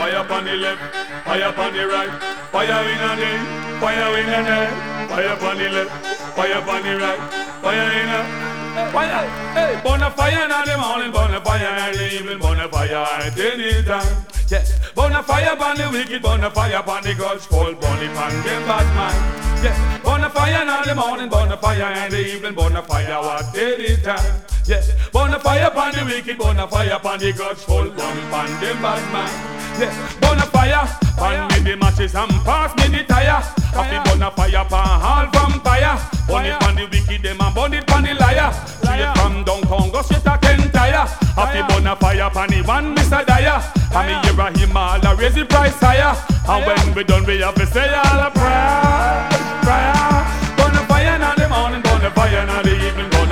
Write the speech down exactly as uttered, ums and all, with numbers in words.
Fire upon the left, fire upon the right. Fire in a day, fire in a day. Fire upon the left, fire upon the right. Fire in a fire. Hey, burn a fire in the morning, burn a fire in the evening, burn a fire at any time. Yes, burn a fire upon the wicked, burn a fire upon the gods, fall, burn it upon them bad man. Yes, burn a fire in the morning, burn a fire in the evening, burn a fire at any time. Yes, burn a fire upon the wicked, burn a fire upon the gods, fall, burn it upon them bad man. Yes, burn a fire, burn me the matches and pass me the tire. Happy burn a fire upon all vampire. Burn it upon the wicked, them and burn it upon the liar. Straight from downtown, go straight to Kentire. Happy burn a fire upon the one Mister Dyer. And me hear a him all a raise the price higher. And when we done we have to say all a prayer, prayer.